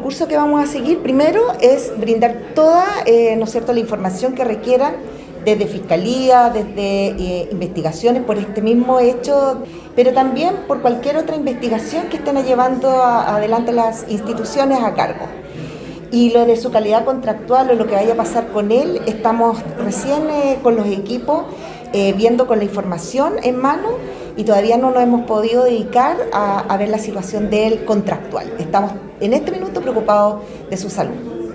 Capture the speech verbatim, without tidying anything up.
curso que vamos a seguir, primero, es brindar toda, eh, ¿no es cierto?, la información que requieran desde Fiscalía, desde eh, investigaciones por este mismo hecho, pero también por cualquier otra investigación que estén llevando a, adelante las instituciones a cargo. Y lo de su calidad contractual o lo que vaya a pasar con él, estamos recién eh, con los equipos eh, viendo con la información en mano y todavía no nos hemos podido dedicar a, a ver la situación de él contractual. Estamos en este minuto preocupados de su salud.